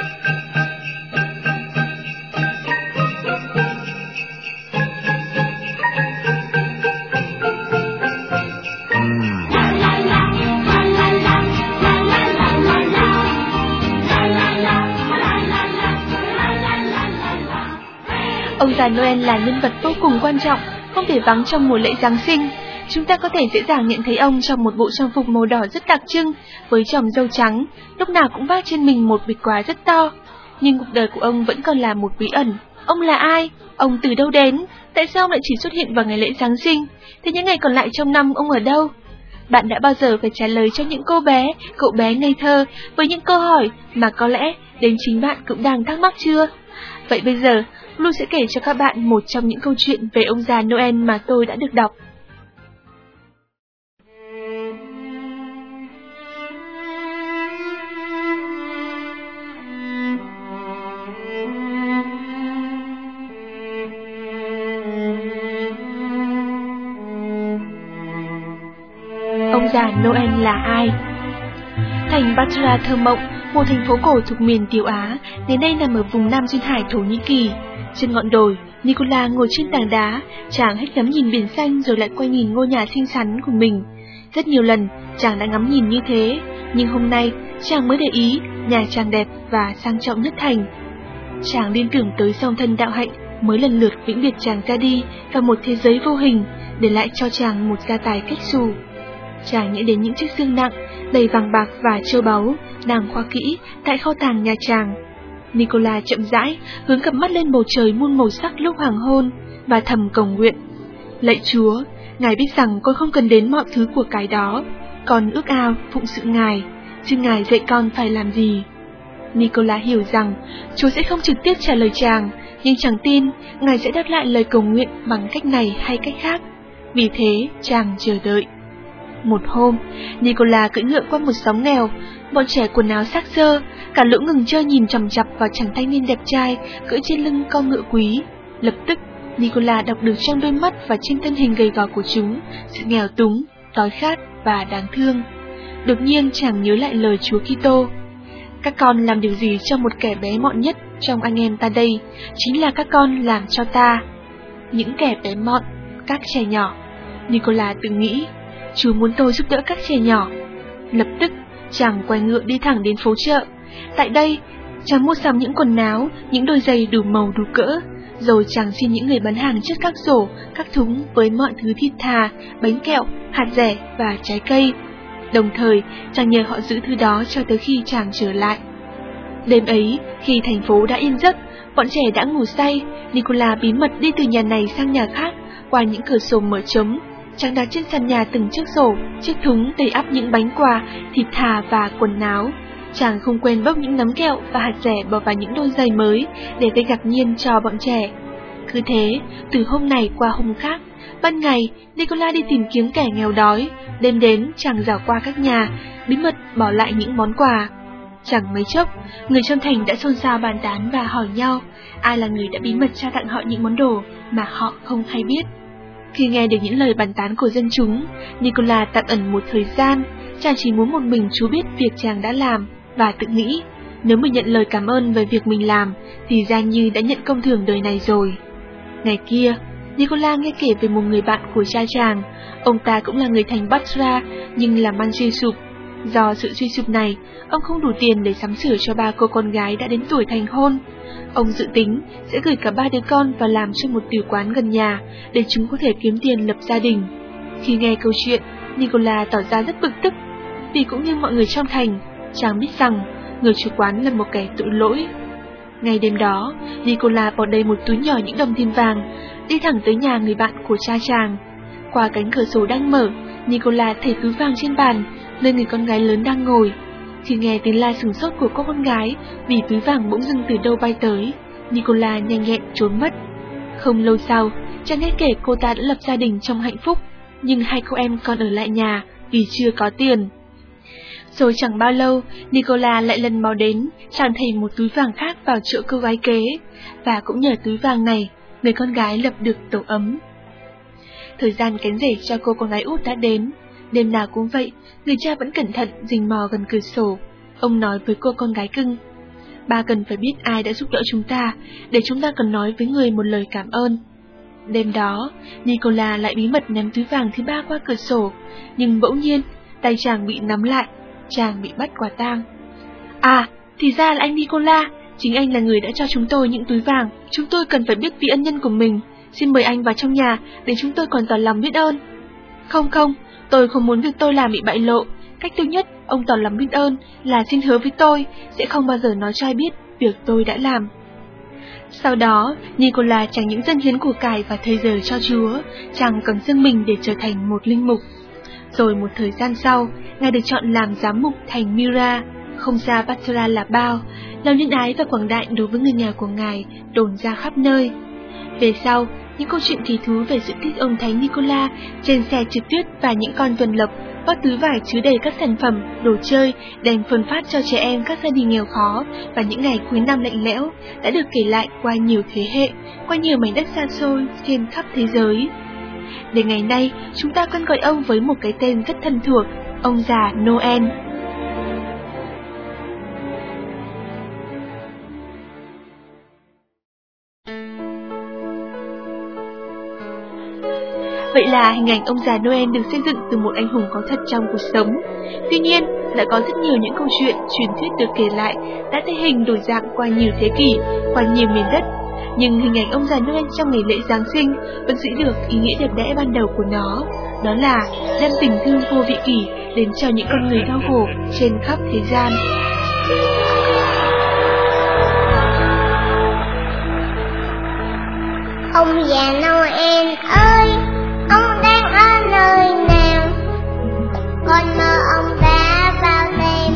Ông già Noel là nhân vật vô cùng quan trọng, không thể vắng trong mùa lễ Giáng sinh. Chúng ta có thể dễ dàng nhận thấy ông trong một bộ trang phục màu đỏ rất đặc trưng, với chòm râu trắng, lúc nào cũng vác trên mình một bịch quà rất to. Nhưng cuộc đời của ông vẫn còn là một bí ẩn. Ông là ai? Ông từ đâu đến? Tại sao ông lại chỉ xuất hiện vào ngày lễ Giáng sinh? Thế những ngày còn lại trong năm ông ở đâu? Bạn đã bao giờ phải trả lời cho những cô bé, cậu bé ngây thơ với những câu hỏi mà có lẽ đến chính bạn cũng đang thắc mắc chưa? Vậy bây giờ, Blue sẽ kể cho các bạn một trong những câu chuyện về ông già Noel mà tôi đã được đọc. Ông già Noel là ai? Thành Batra thơ mộng, một thành phố cổ thuộc miền Tiểu Á, đến đây nằm ở vùng Nam Duyên Hải Thổ Nhĩ Kỳ. Trên ngọn đồi, Nicola ngồi trên tảng đá, chàng hết ngắm nhìn biển xanh rồi lại quay nhìn ngôi nhà xinh xắn của mình. Rất nhiều lần, chàng đã ngắm nhìn như thế, nhưng hôm nay, chàng mới để ý, nhà chàng đẹp và sang trọng nhất thành. Chàng liên tưởng tới song thân đạo hạnh mới lần lượt vĩnh biệt chàng ra đi vào một thế giới vô hình, để lại cho chàng một gia tài cách xù. Chàng nghĩ đến những chiếc xương nặng, đầy vàng bạc và châu báu, đang khóa kỹ tại kho tàng nhà chàng. Nicola chậm rãi hướng cặp mắt lên bầu trời muôn màu sắc lúc hoàng hôn và thầm cầu nguyện: lạy Chúa, Ngài biết rằng con không cần đến mọi thứ của cái đó, con ước ao phụng sự Ngài, chứ Ngài dạy con phải làm gì. Nicola hiểu rằng Chúa sẽ không trực tiếp trả lời chàng, nhưng chàng tin Ngài sẽ đáp lại lời cầu nguyện bằng cách này hay cách khác. Vì thế chàng chờ đợi. Một hôm, Nicola cưỡi ngựa qua một xóm nghèo, bọn trẻ quần áo xác xơ, cả lũ ngừng chơi nhìn chằm chằm vào chàng thanh niên đẹp trai cưỡi trên lưng con ngựa quý. Lập tức, Nicola đọc được trong đôi mắt và trên thân hình gầy gò của chúng sự nghèo túng, đói khát và đáng thương. Đột nhiên chàng nhớ lại lời Chúa Kitô: các con làm điều gì cho một kẻ bé mọn nhất trong anh em ta đây, chính là các con làm cho ta. Những kẻ bé mọn, các trẻ nhỏ. Nicola tự nghĩ, Chúa muốn tôi giúp đỡ các trẻ nhỏ. Lập tức, chàng quay ngựa đi thẳng đến phố chợ. Tại đây, chàng mua sắm những quần áo, những đôi giày đủ màu đủ cỡ, rồi chàng xin những người bán hàng chất các rổ, các thúng với mọi thứ thịt thà, bánh kẹo, hạt dẻ và trái cây. Đồng thời, chàng nhờ họ giữ thứ đó cho tới khi chàng trở lại. Đêm ấy, khi thành phố đã yên giấc, bọn trẻ đã ngủ say, Nicola bí mật đi từ nhà này sang nhà khác, qua những cửa sổ mở trống. Chàng đặt trên sàn nhà từng chiếc rổ, chiếc thúng đầy ắp những bánh quà, thịt thà và quần áo. Chàng không quên bốc những nấm kẹo và hạt dẻ bỏ vào những đôi giày mới để gây ngạc nhiên cho bọn trẻ. Cứ thế, từ hôm này qua hôm khác, ban ngày Nicola đi tìm kiếm kẻ nghèo đói, đêm đến chàng dạo qua các nhà, bí mật bỏ lại những món quà. Chẳng mấy chốc, người trong thành đã xôn xao bàn tán và hỏi nhau ai là người đã bí mật trao tặng họ những món đồ mà họ không hay biết. Khi nghe được những lời bàn tán của dân chúng, Nicola tạm ẩn một thời gian. Chàng chỉ muốn một mình Chúa biết việc chàng đã làm, và tự nghĩ nếu mình nhận lời cảm ơn về việc mình làm thì ra như đã nhận công thưởng đời này rồi. Ngày kia, Nicola nghe kể về một người bạn của cha chàng. Ông ta cũng là người thành Batra nhưng làm ăn suy sụp. Do sự suy sụp này, ông không đủ tiền để sắm sửa cho ba cô con gái đã đến tuổi thành hôn. Ông dự tính sẽ gửi cả ba đứa con vào làm trong một tiểu quán gần nhà để chúng có thể kiếm tiền lập gia đình. Khi nghe câu chuyện, Nicola tỏ ra rất bực tức, vì cũng như mọi người trong thành, chàng biết rằng người chủ quán là một kẻ tội lỗi. Ngày đêm đó, Nicola bỏ đầy một túi nhỏ những đồng tiền vàng, đi thẳng tới nhà người bạn của cha chàng. Qua cánh cửa sổ đang mở, Nicola thấy túi vàng trên bàn, nơi người con gái lớn đang ngồi. Khi nghe tiếng la sừng sốt của cô con gái vì túi vàng bỗng dưng từ đâu bay tới, Nicola nhanh nhẹn trốn mất. Không lâu sau, chàng nghe kể cô ta đã lập gia đình trong hạnh phúc, nhưng hai cô em còn ở lại nhà vì chưa có tiền. Rồi chẳng bao lâu, Nicola lại lần mò đến, chàng thấy một túi vàng khác vào chỗ cô gái kế, và cũng nhờ túi vàng này, người con gái lập được tổ ấm. Thời gian cánh rể cho cô con gái út đã đến. Đêm nào cũng vậy, người cha vẫn cẩn thận rình mò gần cửa sổ. Ông nói với cô con gái cưng: Ba cần phải biết ai đã giúp đỡ chúng ta, để chúng ta cần nói với người một lời cảm ơn. Đêm đó, Nicola lại bí mật ném túi vàng thứ ba qua cửa sổ, nhưng bỗng nhiên, tay chàng bị nắm lại, chàng bị bắt quả tang. À, thì ra là anh Nicola, chính anh là người đã cho chúng tôi những túi vàng. Chúng tôi cần phải biết vị ân nhân của mình. Xin mời anh vào trong nhà để chúng tôi còn tỏ lòng biết ơn. Không, tôi không muốn việc tôi làm bị bại lộ. Cách tốt nhất ông tỏ lòng biết ơn là xin hứa với tôi sẽ không bao giờ nói cho ai biết việc tôi đã làm. Sau đó, Nicola chẳng những dâng hiến của cải và thời giờ cho Chúa, chàng còn dâng mình để trở thành một linh mục. Rồi một thời gian sau, ngài được chọn làm giám mục thành Myra, không xa Batra là bao. Lòng nhân ái và quảng đại đối với người nhà của ngài đồn ra khắp nơi. Về sau, những câu chuyện kỳ thú về sự tích ông Thánh Nicola trên xe trượt tuyết và những con tuần lộc vác túi vải chứa đầy các sản phẩm, đồ chơi, đem phân phát cho trẻ em các gia đình nghèo khó và những ngày cuối năm lạnh lẽo đã được kể lại qua nhiều thế hệ, qua nhiều mảnh đất xa xôi trên khắp thế giới. Đến ngày nay, chúng ta còn gọi ông với một cái tên rất thân thuộc, ông già Noel. Vậy là hình ảnh ông già Noel được xây dựng từ một anh hùng có thật trong cuộc sống. Tuy nhiên, đã có rất nhiều những câu chuyện, truyền thuyết được kể lại đã thay hình đổi dạng qua nhiều thế kỷ, qua nhiều miền đất. Nhưng hình ảnh ông già Noel trong ngày lễ Giáng sinh vẫn giữ được ý nghĩa đẹp đẽ ban đầu của nó. Đó là đem tình thương vô vị kỷ đến cho những con người đau khổ trên khắp thế gian. Ông già Noel ơi, ông đang ở nơi nào? Con mơ ông đã vào đêm.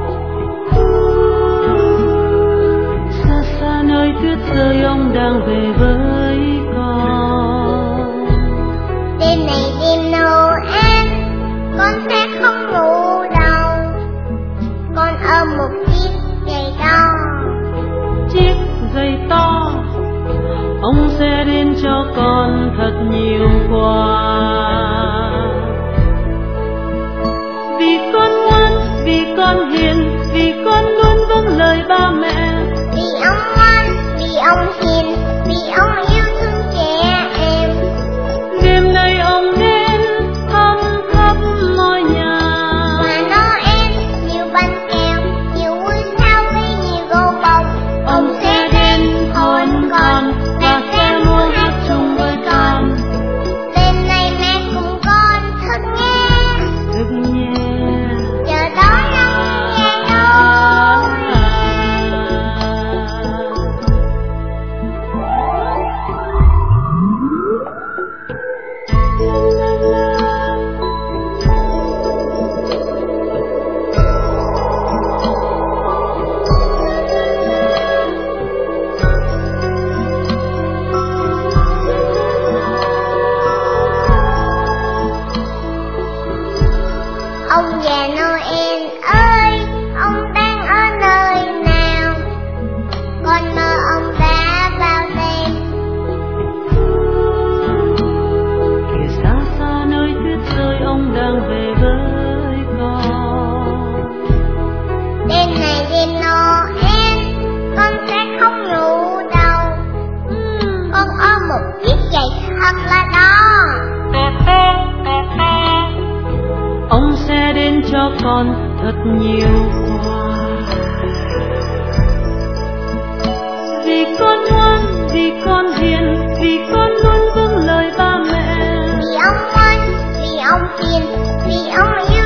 Xa xa nơi tuyết rơi ông đang về với con. Đêm này đêm Noel, con sẽ không ngủ đâu. Con ôm một chiếc gậy to. Chiếc gậy to, ông sẽ đến cho con thật nhiều quà. Vì con ngoan, vì con hiền, vì con luôn vâng lời ba mẹ. Vì ông ngoan, vì ông hiền, vì ông yêu thương trẻ em. Đêm nay ông đến thăm khắp mọi nhà. Và Noel, nhiều bánh kẹo, nhiều vui sao với nhiều gấu bông. Ông sẽ đến hôn con và sẽ muốn hát chung với con. Đêm nay mẹ cùng con thức nghe, Thức nhé. chờ đón ông già Noel. Ông già Noel ơi, ông đang ở nơi nào? Con mơ ông đã vào đêm. Kìa xa xa nơi tuyết rơi ông đang về với con. Đêm này đêm Noel, con sẽ không ngủ đâu. Con ôm một chiếc giày thật là to. Ông sẽ đến cho con thật nhiều quà. Vì con ngoan, vì con hiền, vì con luôn vâng lời ba mẹ. Vì ông ngoan, vì ông hiền, vì ông yêu